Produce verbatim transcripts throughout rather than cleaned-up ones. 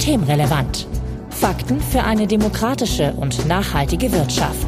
Systemrelevant. Fakten für eine demokratische und nachhaltige Wirtschaft.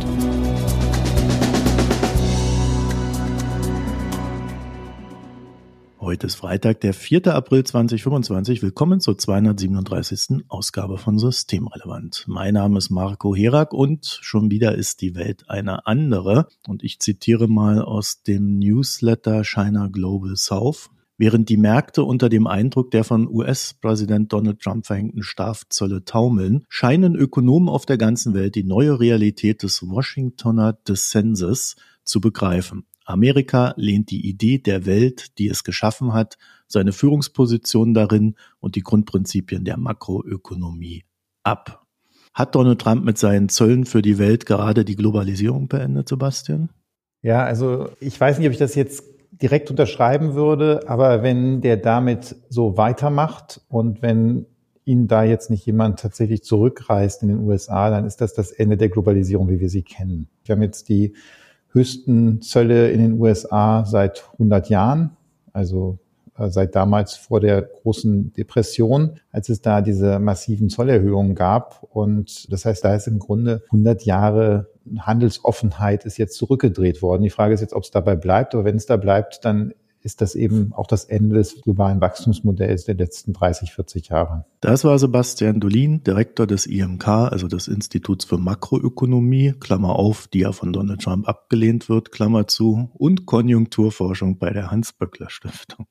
Heute ist Freitag, der vierter April zweitausendfünfundzwanzig. Willkommen zur zweihundertsiebenunddreißigsten Ausgabe von Systemrelevant. Mein Name ist Marco Herak und schon wieder ist die Welt eine andere. Und ich zitiere mal aus dem Newsletter China Global South. Während die Märkte unter dem Eindruck der von U S-Präsident Donald Trump verhängten Strafzölle taumeln, scheinen Ökonomen auf der ganzen Welt die neue Realität des Washingtoner Dissenses zu begreifen. Amerika lehnt die Idee der Welt, die es geschaffen hat, seine Führungsposition darin und die Grundprinzipien der Makroökonomie ab. Hat Donald Trump mit seinen Zöllen für die Welt gerade die Globalisierung beendet, Sebastian? Ja, also ich weiß nicht, ob ich das jetzt direkt unterschreiben würde, aber wenn der damit so weitermacht und wenn ihn da jetzt nicht jemand tatsächlich zurückreißt in den U S A, dann ist das das Ende der Globalisierung, wie wir sie kennen. Wir haben jetzt die höchsten Zölle in den U S A seit hundert Jahren, also seit damals vor der großen Depression, als es da diese massiven Zollerhöhungen gab. Und das heißt, da ist im Grunde hundert Jahre Handelsoffenheit ist jetzt zurückgedreht worden. Die Frage ist jetzt, ob es dabei bleibt. Aber wenn es da bleibt, dann ist das eben auch das Ende des globalen Wachstumsmodells der letzten dreißig, vierzig Jahre. Das war Sebastian Dolin, Direktor des I M K, also des Instituts für Makroökonomie, Klammer auf, die ja von Donald Trump abgelehnt wird, Klammer zu, und Konjunkturforschung bei der Hans-Böckler-Stiftung.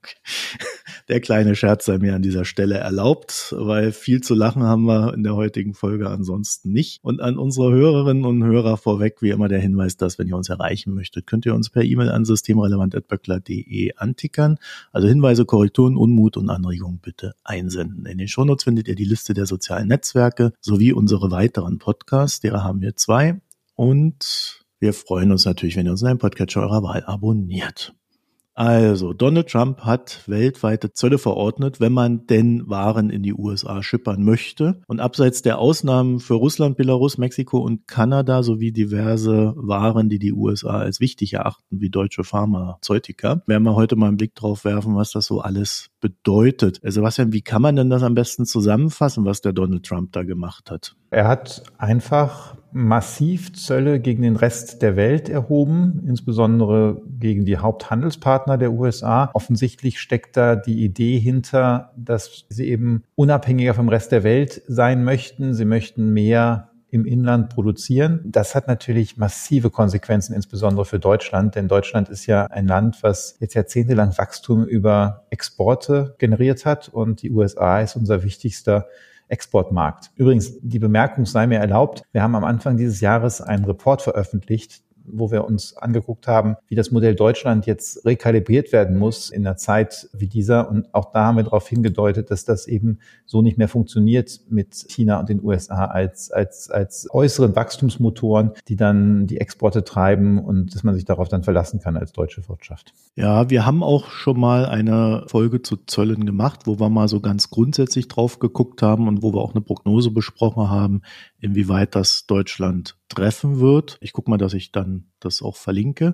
Der kleine Scherz sei mir an dieser Stelle erlaubt, weil viel zu lachen haben wir in der heutigen Folge ansonsten nicht. Und an unsere Hörerinnen und Hörer vorweg wie immer der Hinweis, dass, wenn ihr uns erreichen möchtet, könnt ihr uns per E-Mail an systemrelevant at böckler punkt de antickern. Also Hinweise, Korrekturen, Unmut und Anregungen bitte einsenden. In den Shownotes findet ihr die Liste der sozialen Netzwerke sowie unsere weiteren Podcasts. Derer haben wir zwei. Und wir freuen uns natürlich, wenn ihr uns in einem Podcatcher eurer Wahl abonniert. Also, Donald Trump hat weltweite Zölle verordnet, wenn man denn Waren in die U S A schippern möchte. Und abseits der Ausnahmen für Russland, Belarus, Mexiko und Kanada sowie diverse Waren, die die U S A als wichtig erachten, wie deutsche Pharmazeutika, werden wir heute mal einen Blick drauf werfen, was das so alles bedeutet. Also Sebastian, wie kann man denn das am besten zusammenfassen, was der Donald Trump da gemacht hat? Er hat einfach massiv Zölle gegen den Rest der Welt erhoben, insbesondere gegen die Haupthandelspartner der U S A. Offensichtlich steckt da die Idee hinter, dass sie eben unabhängiger vom Rest der Welt sein möchten. Sie möchten mehr im Inland produzieren. Das hat natürlich massive Konsequenzen, insbesondere für Deutschland, denn Deutschland ist ja ein Land, was jetzt jahrzehntelang Wachstum über Exporte generiert hat und die U S A ist unser wichtigster Exportmarkt. Übrigens, die Bemerkung sei mir erlaubt, wir haben am Anfang dieses Jahres einen Report veröffentlicht, wo wir uns angeguckt haben, wie das Modell Deutschland jetzt rekalibriert werden muss in einer Zeit wie dieser. Und auch da haben wir darauf hingedeutet, dass das eben so nicht mehr funktioniert mit China und den U S A als, als, als äußeren Wachstumsmotoren, die dann die Exporte treiben und dass man sich darauf dann verlassen kann als deutsche Wirtschaft. Ja, wir haben auch schon mal eine Folge zu Zöllen gemacht, wo wir mal so ganz grundsätzlich drauf geguckt haben und wo wir auch eine Prognose besprochen haben, inwieweit das Deutschland treffen wird. Ich gucke mal, dass ich dann das auch verlinke.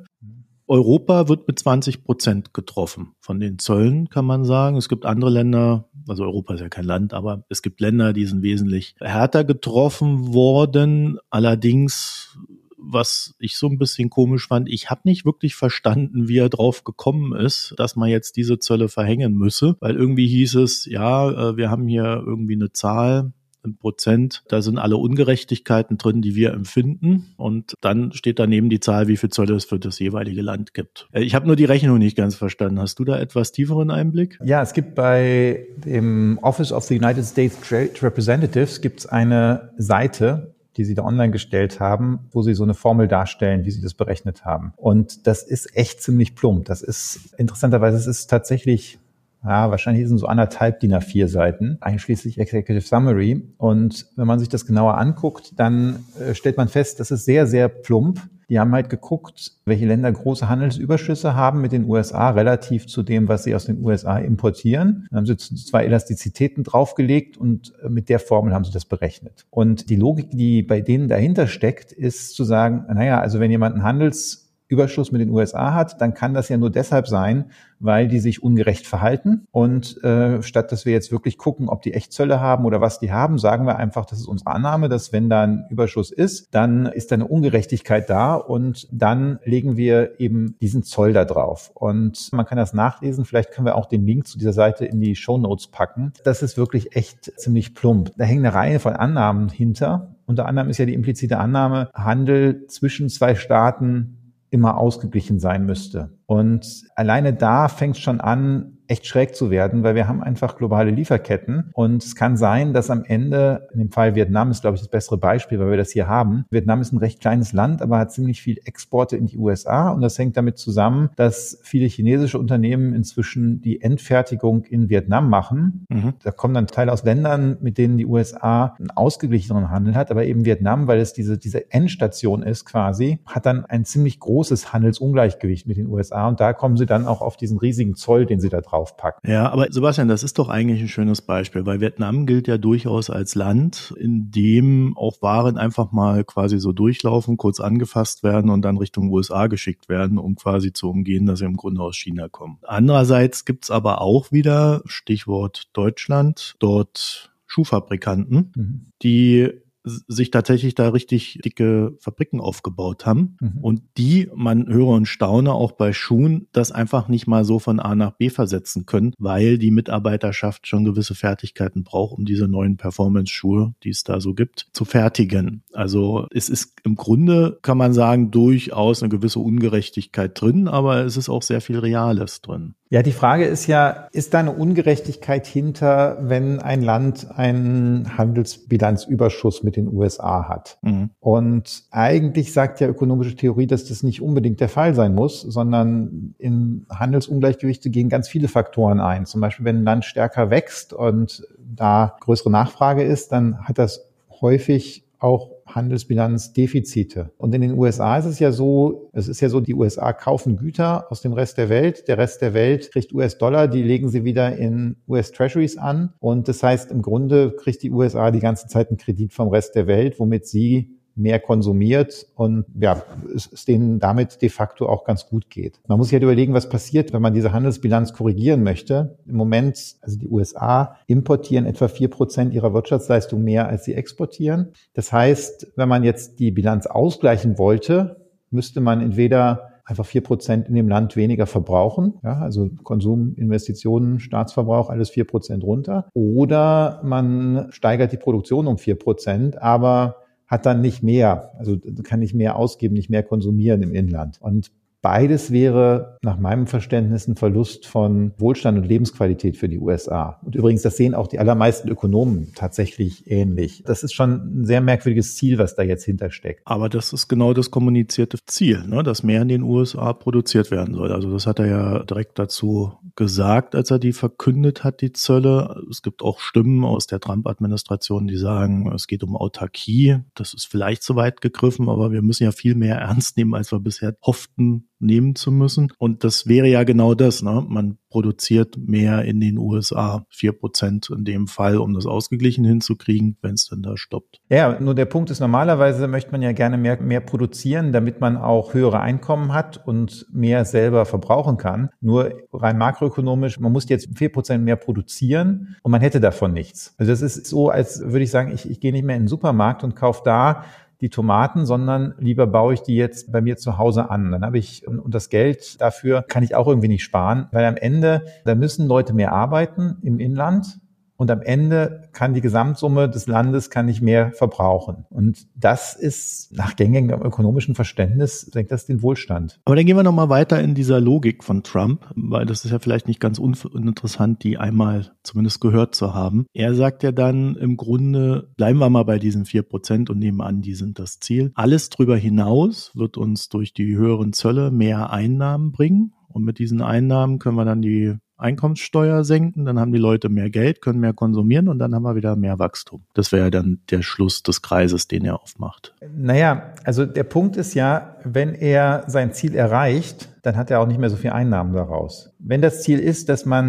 Europa wird mit zwanzig Prozent getroffen von den Zöllen, kann man sagen. Es gibt andere Länder, also Europa ist ja kein Land, aber es gibt Länder, die sind wesentlich härter getroffen worden. Allerdings, was ich so ein bisschen komisch fand, ich habe nicht wirklich verstanden, wie er drauf gekommen ist, dass man jetzt diese Zölle verhängen müsse, weil irgendwie hieß es, ja, wir haben hier irgendwie eine Zahl, im Prozent, da sind alle Ungerechtigkeiten drin, die wir empfinden, und dann steht daneben die Zahl, wie viel Zölle es für das jeweilige Land gibt. Ich habe nur die Rechnung nicht ganz verstanden. Hast du da etwas tieferen Einblick? Ja, es gibt bei dem Office of the United States Trade Representatives gibt's eine Seite, die sie da online gestellt haben, wo sie so eine Formel darstellen, wie sie das berechnet haben. Und das ist echt ziemlich plump. Das ist interessanterweise, es ist tatsächlich Ja, wahrscheinlich sind so anderthalb D I N A vier Seiten, einschließlich Executive Summary. Und wenn man sich das genauer anguckt, dann äh, stellt man fest, das ist sehr, sehr plump. Die haben halt geguckt, welche Länder große Handelsüberschüsse haben mit den U S A relativ zu dem, was sie aus den U S A importieren. Dann haben sie zwei Elastizitäten draufgelegt und mit der Formel haben sie das berechnet. Und die Logik, die bei denen dahinter steckt, ist zu sagen, naja, also wenn jemand einen Handels Überschuss mit den U S A hat, dann kann das ja nur deshalb sein, weil die sich ungerecht verhalten. Und äh, statt dass wir jetzt wirklich gucken, ob die Echtzölle haben oder was die haben, sagen wir einfach, das ist unsere Annahme, dass wenn da ein Überschuss ist, dann ist da eine Ungerechtigkeit da und dann legen wir eben diesen Zoll da drauf. Und man kann das nachlesen, vielleicht können wir auch den Link zu dieser Seite in die Shownotes packen. Das ist wirklich echt ziemlich plump. Da hängen eine Reihe von Annahmen hinter. Unter anderem ist ja die implizite Annahme, Handel zwischen zwei Staaten immer ausgeglichen sein müsste. Und alleine da fängt es schon an, echt schräg zu werden, weil wir haben einfach globale Lieferketten und es kann sein, dass am Ende, in dem Fall Vietnam ist, glaube ich, das bessere Beispiel, weil wir das hier haben. Vietnam ist ein recht kleines Land, aber hat ziemlich viel Exporte in die U S A und das hängt damit zusammen, dass viele chinesische Unternehmen inzwischen die Endfertigung in Vietnam machen. Mhm. Da kommen dann Teile aus Ländern, mit denen die U S A einen ausgeglicheneren Handel hat, aber eben Vietnam, weil es diese, diese Endstation ist quasi, hat dann ein ziemlich großes Handelsungleichgewicht mit den U S A und da kommen sie dann auch auf diesen riesigen Zoll, den sie da draufpacken. Ja, aber Sebastian, das ist doch eigentlich ein schönes Beispiel, weil Vietnam gilt ja durchaus als Land, in dem auch Waren einfach mal quasi so durchlaufen, kurz angefasst werden und dann Richtung U S A geschickt werden, um quasi zu umgehen, dass sie im Grunde aus China kommen. Andererseits gibt's aber auch wieder, Stichwort Deutschland, dort Schuhfabrikanten, mhm. die sich tatsächlich da richtig dicke Fabriken aufgebaut haben mhm. und die, man höre und staune, auch bei Schuhen, das einfach nicht mal so von A nach B versetzen können, weil die Mitarbeiterschaft schon gewisse Fertigkeiten braucht, um diese neuen Performance-Schuhe, die es da so gibt, zu fertigen. Also es ist im Grunde, kann man sagen, durchaus eine gewisse Ungerechtigkeit drin, aber es ist auch sehr viel Reales drin. Ja, die Frage ist ja, ist da eine Ungerechtigkeit hinter, wenn ein Land einen Handelsbilanzüberschuss mit den U S A hat? Mhm. Und eigentlich sagt ja ökonomische Theorie, dass das nicht unbedingt der Fall sein muss, sondern in Handelsungleichgewichte gehen ganz viele Faktoren ein. Zum Beispiel, wenn ein Land stärker wächst und da größere Nachfrage ist, dann hat das häufig auch Handelsbilanzdefizite. Und in den U S A ist es ja so, es ist ja so, die U S A kaufen Güter aus dem Rest der Welt. Der Rest der Welt kriegt U S-Dollar, die legen sie wieder in U S-Treasuries an. Und das heißt, im Grunde kriegt die U S A die ganze Zeit einen Kredit vom Rest der Welt, womit sie mehr konsumiert und ja, es, es denen damit de facto auch ganz gut geht. Man muss sich halt überlegen, was passiert, wenn man diese Handelsbilanz korrigieren möchte. Im Moment, also die U S A importieren etwa vier Prozent ihrer Wirtschaftsleistung mehr, als sie exportieren. Das heißt, wenn man jetzt die Bilanz ausgleichen wollte, müsste man entweder einfach vier Prozent in dem Land weniger verbrauchen, ja, also Konsum, Investitionen, Staatsverbrauch, alles vier Prozent runter. Oder man steigert die Produktion um vier Prozent, aber hat dann nicht mehr, also kann nicht mehr ausgeben, nicht mehr konsumieren im Inland. Und beides wäre nach meinem Verständnis ein Verlust von Wohlstand und Lebensqualität für die U S A. Und übrigens, das sehen auch die allermeisten Ökonomen tatsächlich ähnlich. Das ist schon ein sehr merkwürdiges Ziel, was da jetzt hintersteckt. Aber das ist genau das kommunizierte Ziel, ne? Dass mehr in den U S A produziert werden soll. Also das hat er ja direkt dazu gesagt, als er die verkündet hat, die Zölle. Es gibt auch Stimmen aus der Trump-Administration, die sagen, es geht um Autarkie. Das ist vielleicht zu weit gegriffen, aber wir müssen ja viel mehr ernst nehmen, als wir bisher hofften, nehmen zu müssen. Und das wäre ja genau das, ne? Man produziert mehr in den U S A, vier Prozent in dem Fall, um das ausgeglichen hinzukriegen, wenn es dann da stoppt. Ja, nur der Punkt ist, normalerweise möchte man ja gerne mehr, mehr produzieren, damit man auch höhere Einkommen hat und mehr selber verbrauchen kann. Nur rein makroökonomisch, man muss jetzt vier Prozent mehr produzieren und man hätte davon nichts. Also das ist so, als würde ich sagen, ich, ich gehe nicht mehr in den Supermarkt und kaufe da die Tomaten, sondern lieber baue ich die jetzt bei mir zu Hause an. Dann habe ich, und das Geld dafür kann ich auch irgendwie nicht sparen, weil am Ende, da müssen Leute mehr arbeiten im Inland und am Ende kann die Gesamtsumme des Landes kann nicht mehr verbrauchen. Und das ist nach gängigem ökonomischen Verständnis, senkt das den Wohlstand. Aber dann gehen wir nochmal weiter in dieser Logik von Trump, weil das ist ja vielleicht nicht ganz uninteressant, die einmal zumindest gehört zu haben. Er sagt ja dann im Grunde, bleiben wir mal bei diesen vier Prozent und nehmen an, die sind das Ziel. Alles drüber hinaus wird uns durch die höheren Zölle mehr Einnahmen bringen. Und mit diesen Einnahmen können wir dann die Einkommenssteuer senken, dann haben die Leute mehr Geld, können mehr konsumieren und dann haben wir wieder mehr Wachstum. Das wäre ja dann der Schluss des Kreises, den er aufmacht. Naja, also der Punkt ist ja, wenn er sein Ziel erreicht, dann hat er auch nicht mehr so viel Einnahmen daraus. Wenn das Ziel ist, dass man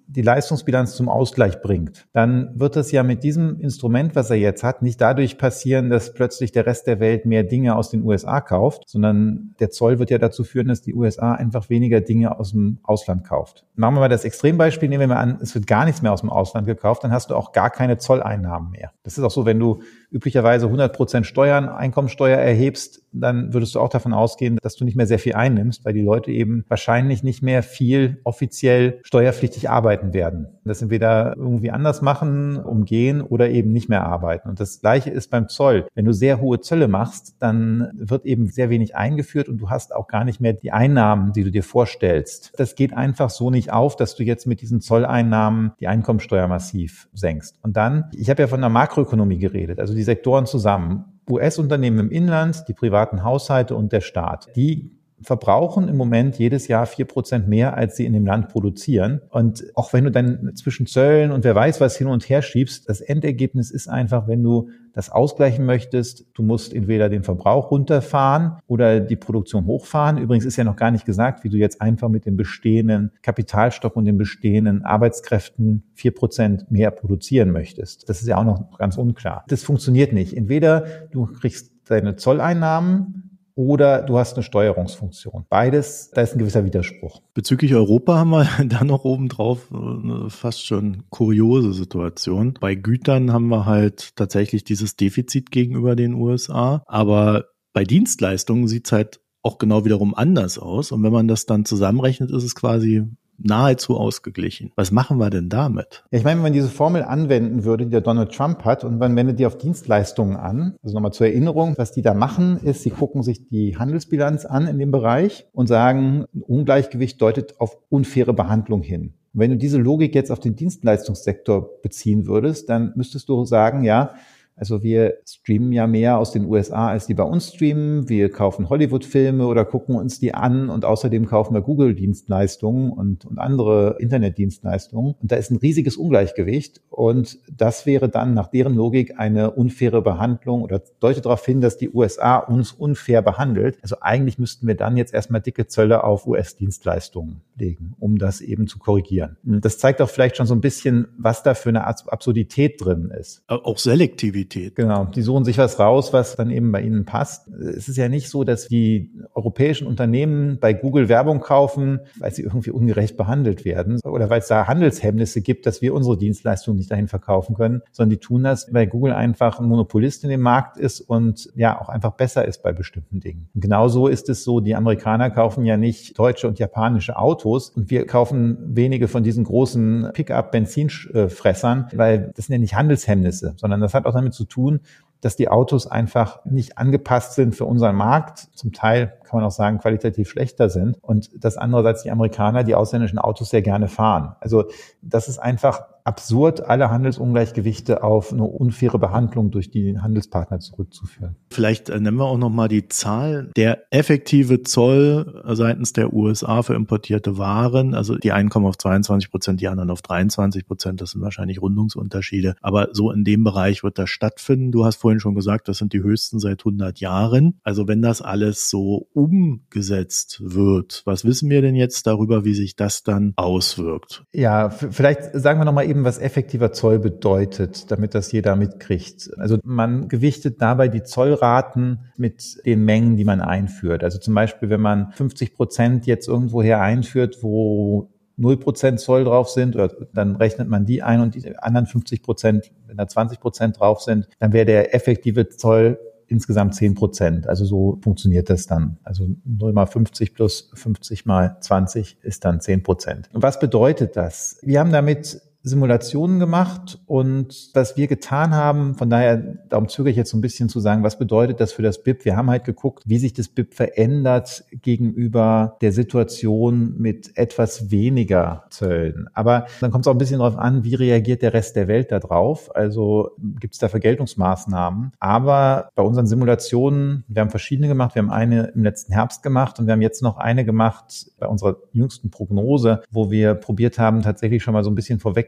die Leistungsbilanz zum Ausgleich bringt, dann wird es ja mit diesem Instrument, was er jetzt hat, nicht dadurch passieren, dass plötzlich der Rest der Welt mehr Dinge aus den U S A kauft, sondern der Zoll wird ja dazu führen, dass die U S A einfach weniger Dinge aus dem Ausland kauft. Machen wir mal das Extrembeispiel, nehmen wir mal an, es wird gar nichts mehr aus dem Ausland gekauft, dann hast du auch gar keine Zolleinnahmen mehr. Das ist auch so, wenn du üblicherweise hundert Prozent Steuern, Einkommensteuer erhebst, dann würdest du auch davon ausgehen, dass du nicht mehr sehr viel einnimmst, weil die Leute eben wahrscheinlich nicht mehr viel offiziell steuerpflichtig arbeiten werden. Das entweder irgendwie anders machen, umgehen oder eben nicht mehr arbeiten. Und das Gleiche ist beim Zoll. Wenn du sehr hohe Zölle machst, dann wird eben sehr wenig eingeführt und du hast auch gar nicht mehr die Einnahmen, die du dir vorstellst. Das geht einfach so nicht auf, dass du jetzt mit diesen Zolleinnahmen die Einkommensteuer massiv senkst. Und dann, ich habe ja von der Makroökonomie geredet, also die Sektoren zusammen. U S-Unternehmen im Inland, die privaten Haushalte und der Staat, die verbrauchen im Moment jedes Jahr vier Prozent mehr, als sie in dem Land produzieren. Und auch wenn du dann zwischen Zöllen und wer weiß was hin und her schiebst, das Endergebnis ist einfach, wenn du das ausgleichen möchtest, du musst entweder den Verbrauch runterfahren oder die Produktion hochfahren. Übrigens ist ja noch gar nicht gesagt, wie du jetzt einfach mit dem bestehenden Kapitalstock und den bestehenden Arbeitskräften vier Prozent mehr produzieren möchtest. Das ist ja auch noch ganz unklar. Das funktioniert nicht. Entweder du kriegst deine Zolleinnahmen oder du hast eine Steuerungsfunktion. Beides, da ist ein gewisser Widerspruch. Bezüglich Europa haben wir dann noch obendrauf eine fast schon kuriose Situation. Bei Gütern haben wir halt tatsächlich dieses Defizit gegenüber den U S A, aber bei Dienstleistungen sieht es halt auch genau wiederum anders aus. Und wenn man das dann zusammenrechnet, ist es quasi nahezu ausgeglichen. Was machen wir denn damit? Ja, ich meine, wenn man diese Formel anwenden würde, die der Donald Trump hat, und man wendet die auf Dienstleistungen an, also nochmal zur Erinnerung, was die da machen, ist, sie gucken sich die Handelsbilanz an in dem Bereich und sagen, ein Ungleichgewicht deutet auf unfaire Behandlung hin. Und wenn du diese Logik jetzt auf den Dienstleistungssektor beziehen würdest, dann müsstest du sagen, ja, also wir streamen ja mehr aus den U S A, als die bei uns streamen. Wir kaufen Hollywood-Filme oder gucken uns die an und außerdem kaufen wir Google-Dienstleistungen und, und andere Internetdienstleistungen. Und da ist ein riesiges Ungleichgewicht und das wäre dann nach deren Logik eine unfaire Behandlung oder deutet darauf hin, dass die U S A uns unfair behandelt. Also eigentlich müssten wir dann jetzt erstmal dicke Zölle auf U S-Dienstleistungen legen, um das eben zu korrigieren. Das zeigt auch vielleicht schon so ein bisschen, was da für eine Absurdität drin ist. Auch Selektivität. Genau, die suchen sich was raus, was dann eben bei ihnen passt. Es ist ja nicht so, dass die europäischen Unternehmen bei Google Werbung kaufen, weil sie irgendwie ungerecht behandelt werden oder weil es da Handelshemmnisse gibt, dass wir unsere Dienstleistungen nicht dahin verkaufen können, sondern die tun das, weil Google einfach ein Monopolist in dem Markt ist und ja auch einfach besser ist bei bestimmten Dingen. Und genauso ist es so, die Amerikaner kaufen ja nicht deutsche und japanische Autos und wir kaufen wenige von diesen großen Pickup-Benzinfressern, weil das sind ja nicht Handelshemmnisse, sondern das hat auch damit zu tun, dass die Autos einfach nicht angepasst sind für unseren Markt. Zum Teil kann man auch sagen, qualitativ schlechter sind. Und dass andererseits die Amerikaner die ausländischen Autos sehr gerne fahren. Also das ist einfach absurd, alle Handelsungleichgewichte auf eine unfaire Behandlung durch die Handelspartner zurückzuführen. Vielleicht äh, nennen wir auch nochmal die Zahl. Der effektive Zoll seitens der U S A für importierte Waren, also die einen kommen auf zweiundzwanzig Prozent, die anderen auf dreiundzwanzig Prozent, das sind wahrscheinlich Rundungsunterschiede. Aber so in dem Bereich wird das stattfinden. Du hast vorhin schon gesagt, das sind die höchsten seit hundert Jahren. Also wenn das alles so umgesetzt wird, was wissen wir denn jetzt darüber, wie sich das dann auswirkt? Ja, f- vielleicht sagen wir nochmal eben, was effektiver Zoll bedeutet, damit das jeder mitkriegt. Also man gewichtet dabei die Zollraten mit den Mengen, die man einführt. Also zum Beispiel, wenn man fünfzig Prozent jetzt irgendwoher einführt, wo null Prozent Zoll drauf sind, oder dann rechnet man die ein und die anderen fünfzig Prozent, wenn da zwanzig Prozent drauf sind, dann wäre der effektive Zoll insgesamt zehn Prozent. Also so funktioniert das dann. Also null mal fünfzig plus fünfzig mal zwanzig ist dann zehn Prozent. Und was bedeutet das? Wir haben damit Simulationen gemacht und was wir getan haben, von daher, darum zögere ich jetzt so ein bisschen zu sagen, was bedeutet das für das B I P? Wir haben halt geguckt, wie sich das B I P verändert gegenüber der Situation mit etwas weniger Zöllen. Aber dann kommt es auch ein bisschen darauf an, wie reagiert der Rest der Welt da drauf? Also gibt es da Vergeltungsmaßnahmen? Aber bei unseren Simulationen, wir haben verschiedene gemacht, wir haben eine im letzten Herbst gemacht und wir haben jetzt noch eine gemacht bei unserer jüngsten Prognose, wo wir probiert haben, tatsächlich schon mal so ein bisschen vorweg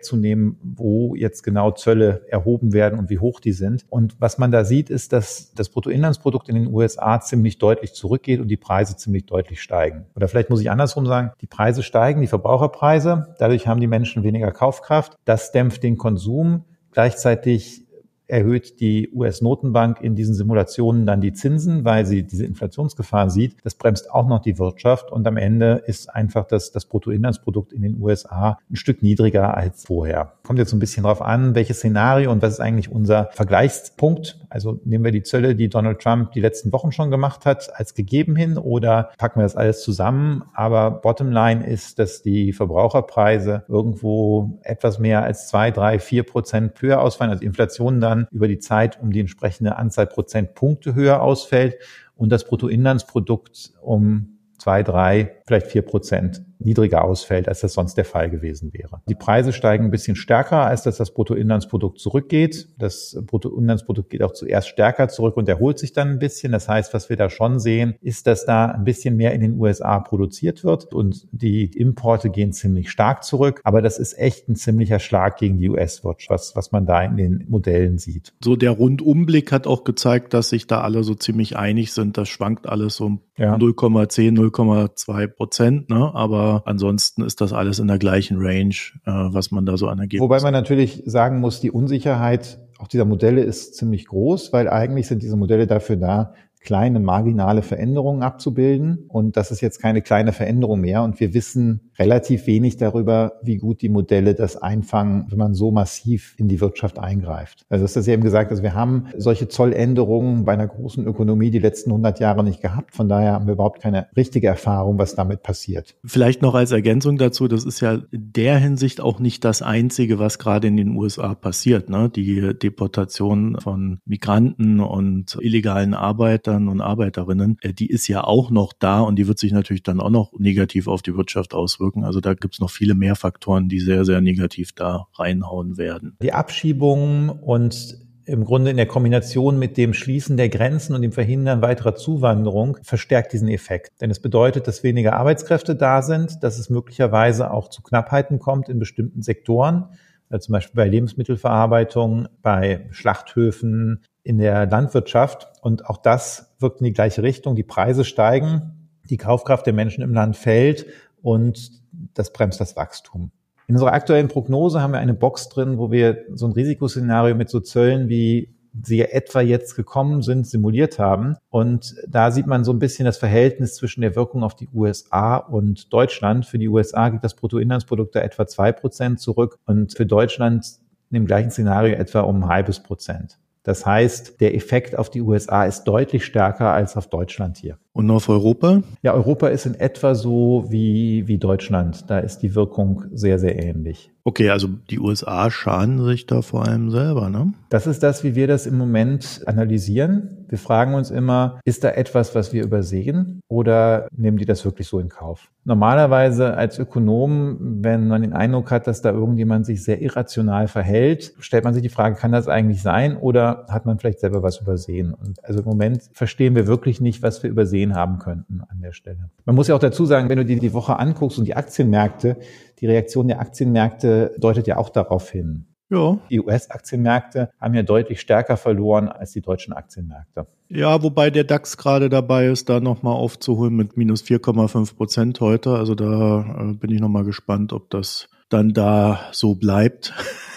vorwegzunehmen, wo jetzt genau Zölle erhoben werden und wie hoch die sind. Und was man da sieht, ist, dass das Bruttoinlandsprodukt in den U S A ziemlich deutlich zurückgeht und die Preise ziemlich deutlich steigen. Oder vielleicht muss ich andersrum sagen, die Preise steigen, die Verbraucherpreise, dadurch haben die Menschen weniger Kaufkraft. Das dämpft den Konsum. Gleichzeitig erhöht die U S-Notenbank in diesen Simulationen dann die Zinsen, weil sie diese Inflationsgefahr sieht. Das bremst auch noch die Wirtschaft und am Ende ist einfach das, das Bruttoinlandsprodukt in den U S A ein Stück niedriger als vorher. Kommt jetzt so ein bisschen drauf an, welches Szenario und was ist eigentlich unser Vergleichspunkt. Also nehmen wir die Zölle, die Donald Trump die letzten Wochen schon gemacht hat, als gegeben hin oder packen wir das alles zusammen. Aber Bottomline ist, dass die Verbraucherpreise irgendwo etwas mehr als zwei, drei, vier Prozent höher ausfallen, also Inflation dann über die Zeit um die entsprechende Anzahl Prozentpunkte höher ausfällt und das Bruttoinlandsprodukt um zwei, drei, vielleicht vier Prozent niedriger ausfällt, als das sonst der Fall gewesen wäre. Die Preise steigen ein bisschen stärker, als dass das Bruttoinlandsprodukt zurückgeht. Das Bruttoinlandsprodukt geht auch zuerst stärker zurück und erholt sich dann ein bisschen. Das heißt, was wir da schon sehen, ist, dass da ein bisschen mehr in den U S A produziert wird und die Importe gehen ziemlich stark zurück. Aber das ist echt ein ziemlicher Schlag gegen die U S-Wirtschaft, was, was man da in den Modellen sieht. So der Rundumblick hat auch gezeigt, dass sich da alle so ziemlich einig sind. Das schwankt alles um ja. null Komma zehn, null Komma zwei Prozent, ne? Aber ansonsten ist das alles in der gleichen Range, äh, was man da so an Ergebnissen. Wobei man natürlich sagen muss, die Unsicherheit auch dieser Modelle ist ziemlich groß, weil eigentlich sind diese Modelle dafür da, kleine marginale Veränderungen abzubilden. Und das ist jetzt keine kleine Veränderung mehr. Und wir wissen relativ wenig darüber, wie gut die Modelle das einfangen, wenn man so massiv in die Wirtschaft eingreift. Also das ist ja eben gesagt, also wir haben solche Zolländerungen bei einer großen Ökonomie die letzten hundert Jahre nicht gehabt. Von daher haben wir überhaupt keine richtige Erfahrung, was damit passiert. Vielleicht noch als Ergänzung dazu, das ist ja in der Hinsicht auch nicht das Einzige, was gerade in den U S A passiert, ne? Die Deportation von Migranten und illegalen Arbeitern und Arbeiterinnen, die ist ja auch noch da und die wird sich natürlich dann auch noch negativ auf die Wirtschaft auswirken. Also da gibt es noch viele mehr Faktoren, die sehr, sehr negativ da reinhauen werden. Die Abschiebungen und im Grunde in der Kombination mit dem Schließen der Grenzen und dem Verhindern weiterer Zuwanderung verstärkt diesen Effekt. Denn es bedeutet, dass weniger Arbeitskräfte da sind, dass es möglicherweise auch zu Knappheiten kommt in bestimmten Sektoren, also zum Beispiel bei Lebensmittelverarbeitung, bei Schlachthöfen, in der Landwirtschaft. Und auch das wirkt in die gleiche Richtung. Die Preise steigen, die Kaufkraft der Menschen im Land fällt und das bremst das Wachstum. In unserer aktuellen Prognose haben wir eine Box drin, wo wir so ein Risikoszenario mit so Zöllen, wie sie etwa jetzt gekommen sind, simuliert haben. Und da sieht man so ein bisschen das Verhältnis zwischen der Wirkung auf die U S A und Deutschland. Für die U S A geht das Bruttoinlandsprodukt da etwa zwei Prozent zurück und für Deutschland in dem gleichen Szenario etwa um ein halbes Prozent. Das heißt, der Effekt auf die U S A ist deutlich stärker als auf Deutschland hier. Und auf Europa? Ja, Europa ist in etwa so wie, wie Deutschland. Da ist die Wirkung sehr, sehr ähnlich. Okay, also die U S A schaden sich da vor allem selber, ne? Das ist das, wie wir das im Moment analysieren. Wir fragen uns immer, ist da etwas, was wir übersehen oder nehmen die das wirklich so in Kauf? Normalerweise als Ökonom, wenn man den Eindruck hat, dass da irgendjemand sich sehr irrational verhält, stellt man sich die Frage, kann das eigentlich sein oder hat man vielleicht selber was übersehen? Und also im Moment verstehen wir wirklich nicht, was wir übersehen haben könnten an der Stelle. Man muss ja auch dazu sagen, wenn du dir die Woche anguckst und die Aktienmärkte, die Reaktion der Aktienmärkte deutet ja auch darauf hin. Ja. Die U S-Aktienmärkte haben ja deutlich stärker verloren als die deutschen Aktienmärkte. Ja, wobei der DAX gerade dabei ist, da nochmal aufzuholen mit minus vier Komma fünf Prozent heute. Also da äh, bin ich nochmal gespannt, ob das dann da so bleibt.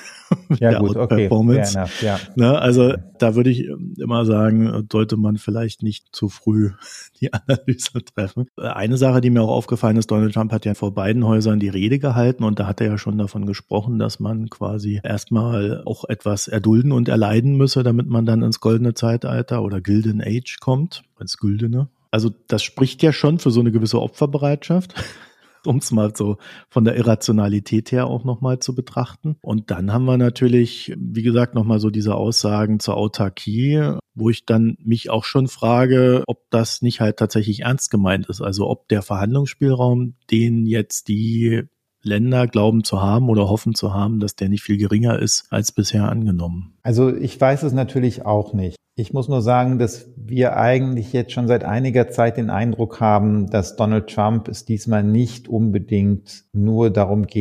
Ja gut, okay. Performance. Enough, ja. Ne, also da würde ich immer sagen, sollte man vielleicht nicht zu früh die Analyse treffen. Eine Sache, die mir auch aufgefallen ist, Donald Trump hat ja vor beiden Häusern die Rede gehalten und da hat er ja schon davon gesprochen, dass man quasi erstmal auch etwas erdulden und erleiden müsse, damit man dann ins goldene Zeitalter oder Golden Age kommt, als Güldene. Also das spricht ja schon für so eine gewisse Opferbereitschaft. Um es mal so von der Irrationalität her auch nochmal zu betrachten. Und dann haben wir natürlich, wie gesagt, nochmal so diese Aussagen zur Autarkie, wo ich dann mich auch schon frage, ob das nicht halt tatsächlich ernst gemeint ist. Also ob der Verhandlungsspielraum, den jetzt die Länder glauben zu haben oder hoffen zu haben, dass der nicht viel geringer ist als bisher angenommen. Also ich weiß es natürlich auch nicht. Ich muss nur sagen, dass wir eigentlich jetzt schon seit einiger Zeit den Eindruck haben, dass Donald Trump es diesmal nicht unbedingt nur darum geht,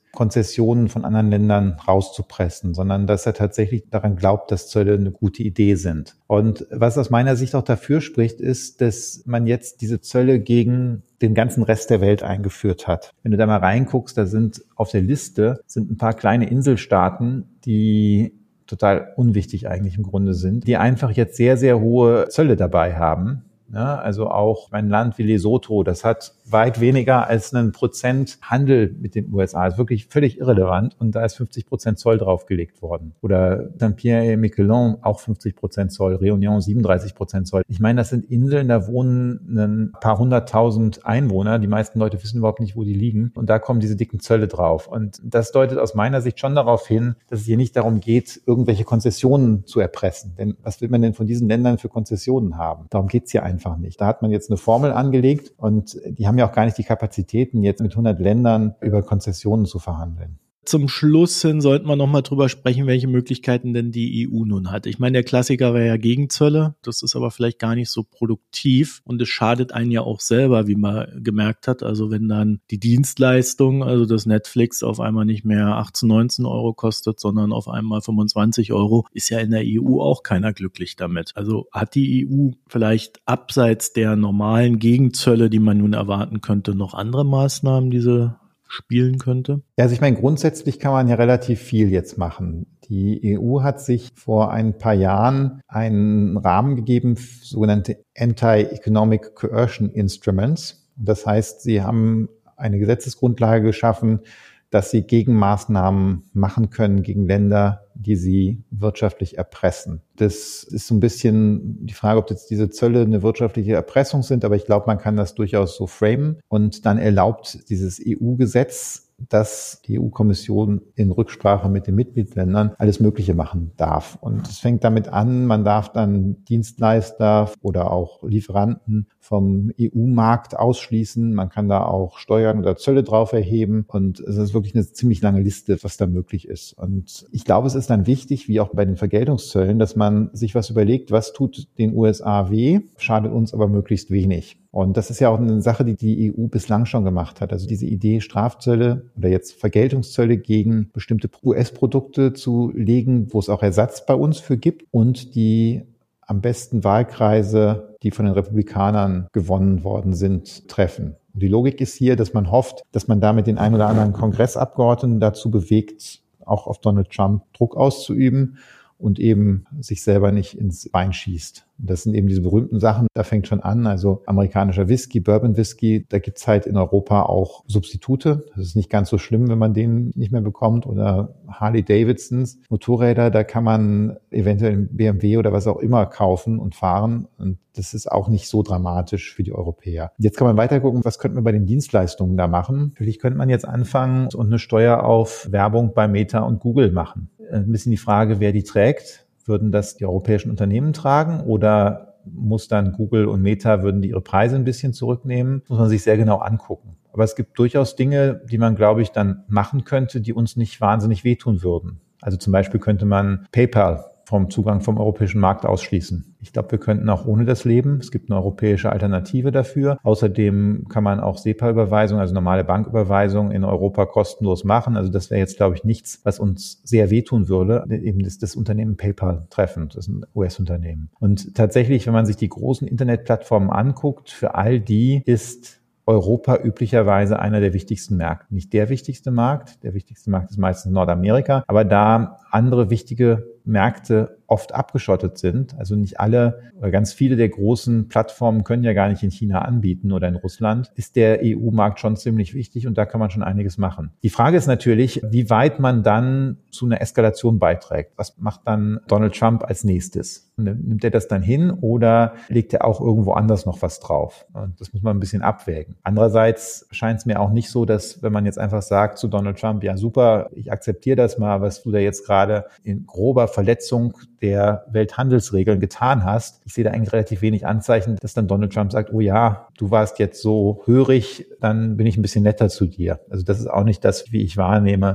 Konzessionen von anderen Ländern rauszupressen, sondern dass er tatsächlich daran glaubt, dass Zölle eine gute Idee sind. Und was aus meiner Sicht auch dafür spricht, ist, dass man jetzt diese Zölle gegen den ganzen Rest der Welt eingeführt hat. Wenn du da mal reinguckst, da sind auf der Liste sind ein paar kleine Inselstaaten, die total unwichtig eigentlich im Grunde sind, die einfach jetzt sehr, sehr hohe Zölle dabei haben. Ja, also auch ein Land wie Lesotho, das hat weit weniger als einen Prozent Handel mit den U S A. Das ist wirklich völlig irrelevant und da ist fünfzig Prozent Zoll draufgelegt worden. Oder Saint-Pierre-et-Miquelon auch fünfzig Prozent Zoll, Réunion siebenunddreißig Prozent Zoll. Ich meine, das sind Inseln, da wohnen ein paar hunderttausend Einwohner. Die meisten Leute wissen überhaupt nicht, wo die liegen. Und da kommen diese dicken Zölle drauf. Und das deutet aus meiner Sicht schon darauf hin, dass es hier nicht darum geht, irgendwelche Konzessionen zu erpressen. Denn was will man denn von diesen Ländern für Konzessionen haben? Darum geht's hier einfach nicht. Da hat man jetzt eine Formel angelegt und die haben ja auch gar nicht die Kapazitäten, jetzt mit hundert Ländern über Konzessionen zu verhandeln. Zum Schluss hin sollten wir nochmal drüber sprechen, welche Möglichkeiten denn die E U nun hat. Ich meine, der Klassiker wäre ja Gegenzölle. Das ist aber vielleicht gar nicht so produktiv und es schadet einen ja auch selber, wie man gemerkt hat. Also wenn dann die Dienstleistung, also das Netflix auf einmal nicht mehr achtzehn, neunzehn Euro kostet, sondern auf einmal fünfundzwanzig Euro, ist ja in der E U auch keiner glücklich damit. Also hat die E U vielleicht abseits der normalen Gegenzölle, die man nun erwarten könnte, noch andere Maßnahmen, die sie spielen könnte? Ja, also ich meine, grundsätzlich kann man ja relativ viel jetzt machen. Die E U hat sich vor ein paar Jahren einen Rahmen gegeben, sogenannte Anti-Economic Coercion Instruments. Das heißt, sie haben eine Gesetzesgrundlage geschaffen, dass sie Gegenmaßnahmen machen können gegen Länder, die sie wirtschaftlich erpressen. Das ist so ein bisschen die Frage, ob jetzt diese Zölle eine wirtschaftliche Erpressung sind, aber ich glaube, man kann das durchaus so framen. Und dann erlaubt dieses E U-Gesetz, dass die E U-Kommission in Rücksprache mit den Mitgliedsländern alles Mögliche machen darf. Und es fängt damit an, man darf dann Dienstleister oder auch Lieferanten vom E U-Markt ausschließen. Man kann da auch Steuern oder Zölle drauf erheben. Und es ist wirklich eine ziemlich lange Liste, was da möglich ist. Und ich glaube, es ist dann wichtig, wie auch bei den Vergeltungszöllen, dass man sich was überlegt, was tut den U S A weh, schadet uns aber möglichst wenig. Und das ist ja auch eine Sache, die die E U bislang schon gemacht hat. Also diese Idee, Strafzölle oder jetzt Vergeltungszölle gegen bestimmte U S-Produkte zu legen, wo es auch Ersatz bei uns für gibt und die am besten Wahlkreise, die von den Republikanern gewonnen worden sind, treffen. Und die Logik ist hier, dass man hofft, dass man damit den einen oder anderen Kongressabgeordneten dazu bewegt, auch auf Donald Trump Druck auszuüben und eben sich selber nicht ins Bein schießt. Das sind eben diese berühmten Sachen, da fängt schon an, also amerikanischer Whisky, Bourbon Whisky, da gibt's halt in Europa auch Substitute. Das ist nicht ganz so schlimm, wenn man den nicht mehr bekommt. Oder Harley Davidsons, Motorräder, da kann man eventuell einen B M W oder was auch immer kaufen und fahren. Und das ist auch nicht so dramatisch für die Europäer. Jetzt kann man weiter gucken, was könnte man bei den Dienstleistungen da machen. Vielleicht könnte man jetzt anfangen und eine Steuer auf Werbung bei Meta und Google machen. Ein bisschen die Frage, wer die trägt. Würden das die europäischen Unternehmen tragen oder muss dann Google und Meta, würden die ihre Preise ein bisschen zurücknehmen? Muss man sich sehr genau angucken. Aber es gibt durchaus Dinge, die man, glaube ich, dann machen könnte, die uns nicht wahnsinnig wehtun würden. Also zum Beispiel könnte man PayPal vom Zugang vom europäischen Markt ausschließen. Ich glaube, wir könnten auch ohne das leben. Es gibt eine europäische Alternative dafür. Außerdem kann man auch SEPA-Überweisung, also normale Banküberweisung in Europa kostenlos machen. Also das wäre jetzt, glaube ich, nichts, was uns sehr wehtun würde. Eben das, das Unternehmen PayPal treffen. Das ist ein U S-Unternehmen. Und tatsächlich, wenn man sich die großen Internetplattformen anguckt, für all die ist Europa üblicherweise einer der wichtigsten Märkte. Nicht der wichtigste Markt. Der wichtigste Markt ist meistens Nordamerika. Aber da andere wichtige Märkte oft abgeschottet sind. Also nicht alle oder ganz viele der großen Plattformen können ja gar nicht in China anbieten oder in Russland, ist der E U-Markt schon ziemlich wichtig und da kann man schon einiges machen. Die Frage ist natürlich, wie weit man dann zu einer Eskalation beiträgt. Was macht dann Donald Trump als nächstes? Nimmt er das dann hin oder legt er auch irgendwo anders noch was drauf? Und das muss man ein bisschen abwägen. Andererseits scheint es mir auch nicht so, dass wenn man jetzt einfach sagt zu Donald Trump, ja super, ich akzeptiere das mal, was du da jetzt gerade in grober Verletzung der Welthandelsregeln getan hast. Ich sehe da eigentlich relativ wenig Anzeichen, dass dann Donald Trump sagt, oh ja, du warst jetzt so hörig, dann bin ich ein bisschen netter zu dir. Also das ist auch nicht das, wie ich wahrnehme,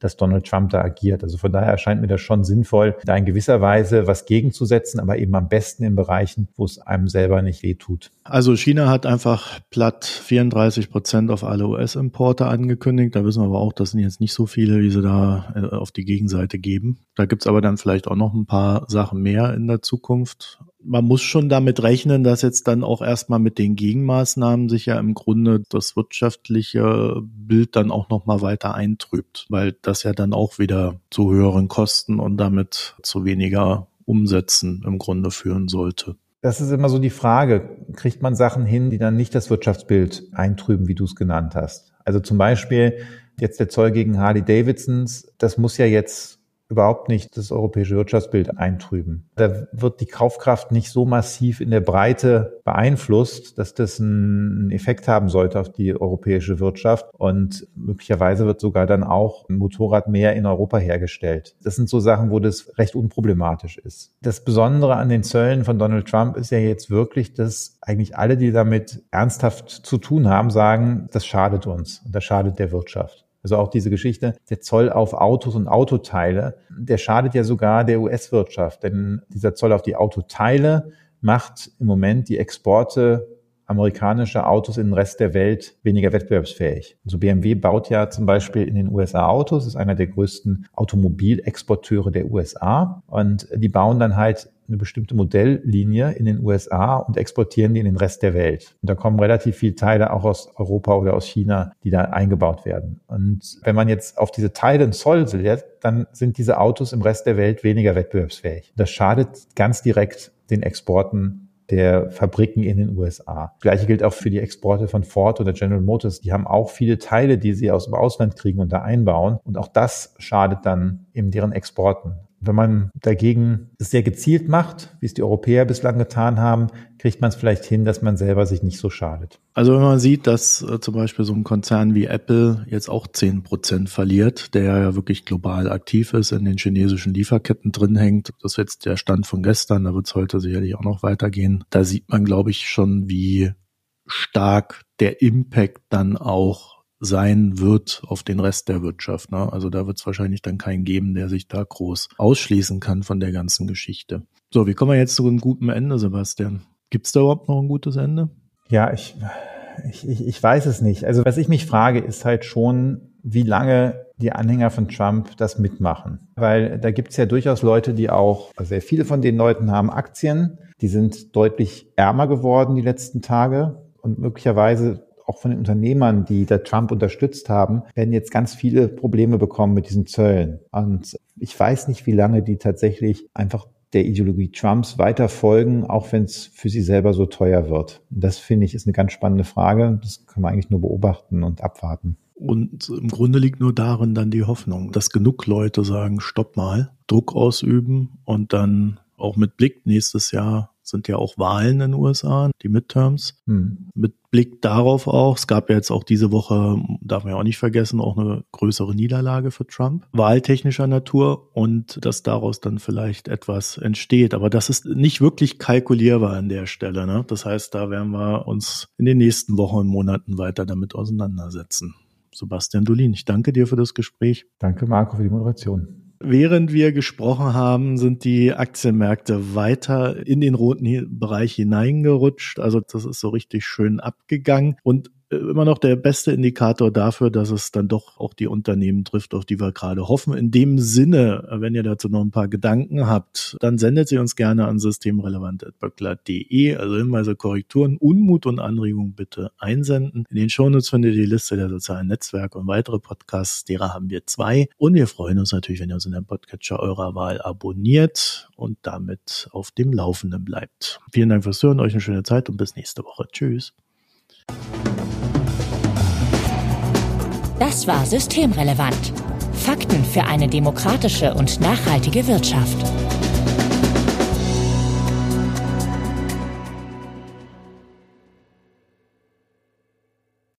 dass Donald Trump da agiert. Also von daher erscheint mir das schon sinnvoll, da in gewisser Weise was gegenzusetzen, aber eben am besten in Bereichen, wo es einem selber nicht wehtut. Also China hat einfach platt vierunddreißig Prozent auf alle U S-Importe angekündigt. Da wissen wir aber auch, das sind jetzt nicht so viele, wie sie da auf die Gegenseite geben. Da gibt's aber dann vielleicht auch noch ein paar Sachen mehr in der Zukunft. Man muss schon damit rechnen, dass jetzt dann auch erstmal mit den Gegenmaßnahmen sich ja im Grunde das wirtschaftliche Bild dann auch nochmal weiter eintrübt, weil das ja dann auch wieder zu höheren Kosten und damit zu weniger Umsätzen im Grunde führen sollte. Das ist immer so die Frage, kriegt man Sachen hin, die dann nicht das Wirtschaftsbild eintrüben, wie du es genannt hast? Also zum Beispiel jetzt der Zoll gegen Harley-Davidsons, das muss ja jetzt überhaupt nicht das europäische Wirtschaftsbild eintrüben. Da wird die Kaufkraft nicht so massiv in der Breite beeinflusst, dass das einen Effekt haben sollte auf die europäische Wirtschaft. Und möglicherweise wird sogar dann auch ein Motorrad mehr in Europa hergestellt. Das sind so Sachen, wo das recht unproblematisch ist. Das Besondere an den Zöllen von Donald Trump ist ja jetzt wirklich, dass eigentlich alle, die damit ernsthaft zu tun haben, sagen, das schadet uns und das schadet der Wirtschaft. Also auch diese Geschichte, der Zoll auf Autos und Autoteile, der schadet ja sogar der U S-Wirtschaft, denn dieser Zoll auf die Autoteile macht im Moment die Exporte amerikanischer Autos in den Rest der Welt weniger wettbewerbsfähig. Also B M W baut ja zum Beispiel in den U S A Autos, ist einer der größten Automobilexporteure der U S A und die bauen dann halt eine bestimmte Modelllinie in den U S A und exportieren die in den Rest der Welt. Und da kommen relativ viele Teile auch aus Europa oder aus China, die da eingebaut werden. Und wenn man jetzt auf diese Teile einen Zoll setzt, dann sind diese Autos im Rest der Welt weniger wettbewerbsfähig. Das schadet ganz direkt den Exporten der Fabriken in den U S A. Das Gleiche gilt auch für die Exporte von Ford oder General Motors. Die haben auch viele Teile, die sie aus dem Ausland kriegen und da einbauen. Und auch das schadet dann eben deren Exporten. Wenn man dagegen es sehr gezielt macht, wie es die Europäer bislang getan haben, kriegt man es vielleicht hin, dass man selber sich nicht so schadet. Also wenn man sieht, dass äh, zum Beispiel so ein Konzern wie Apple jetzt auch zehn Prozent verliert, der ja wirklich global aktiv ist, in den chinesischen Lieferketten drin hängt, das ist jetzt der Stand von gestern, da wird es heute sicherlich auch noch weitergehen. Da sieht man, glaube ich, schon, wie stark der Impact dann auch sein wird auf den Rest der Wirtschaft. Ne? Also da wird es wahrscheinlich dann keinen geben, der sich da groß ausschließen kann von der ganzen Geschichte. So, wie kommen wir jetzt zu einem guten Ende, Sebastian? Gibt es da überhaupt noch ein gutes Ende? Ja, ich, ich, ich, ich weiß es nicht. Also was ich mich frage, ist halt schon, wie lange die Anhänger von Trump das mitmachen. Weil da gibt es ja durchaus Leute, die auch, also sehr viele von den Leuten haben Aktien, die sind deutlich ärmer geworden die letzten Tage und möglicherweise auch von den Unternehmern, die da Trump unterstützt haben, werden jetzt ganz viele Probleme bekommen mit diesen Zöllen. Und ich weiß nicht, wie lange die tatsächlich einfach der Ideologie Trumps weiter folgen, auch wenn es für sie selber so teuer wird. Und das, finde ich, ist eine ganz spannende Frage. Das kann man eigentlich nur beobachten und abwarten. Und im Grunde liegt nur darin dann die Hoffnung, dass genug Leute sagen, stopp mal, Druck ausüben und dann auch mit Blick nächstes Jahr sind ja auch Wahlen in den U S A, die Midterms. Hm. Mit Blick darauf auch, es gab ja jetzt auch diese Woche, darf man ja auch nicht vergessen, auch eine größere Niederlage für Trump, wahltechnischer Natur und dass daraus dann vielleicht etwas entsteht. Aber das ist nicht wirklich kalkulierbar an der Stelle. Ne? Das heißt, da werden wir uns in den nächsten Wochen und Monaten weiter damit auseinandersetzen. Sebastian Dolin, ich danke dir für das Gespräch. Danke, Marco, für die Moderation. Während wir gesprochen haben, sind die Aktienmärkte weiter in den roten Bereich hineingerutscht. Also das ist so richtig schön abgegangen und immer noch der beste Indikator dafür, dass es dann doch auch die Unternehmen trifft, auf die wir gerade hoffen. In dem Sinne, wenn ihr dazu noch ein paar Gedanken habt, dann sendet sie uns gerne an systemrelevant at böckler punkt de. Also Hinweise, Korrekturen, Unmut und Anregungen bitte einsenden. In den Shownotes findet ihr die Liste der sozialen Netzwerke und weitere Podcasts. Derer haben wir zwei. Und wir freuen uns natürlich, wenn ihr uns in der Podcatcher eurer Wahl abonniert und damit auf dem Laufenden bleibt. Vielen Dank fürs Hören, euch eine schöne Zeit und bis nächste Woche. Tschüss. Das war Systemrelevant. Fakten für eine demokratische und nachhaltige Wirtschaft.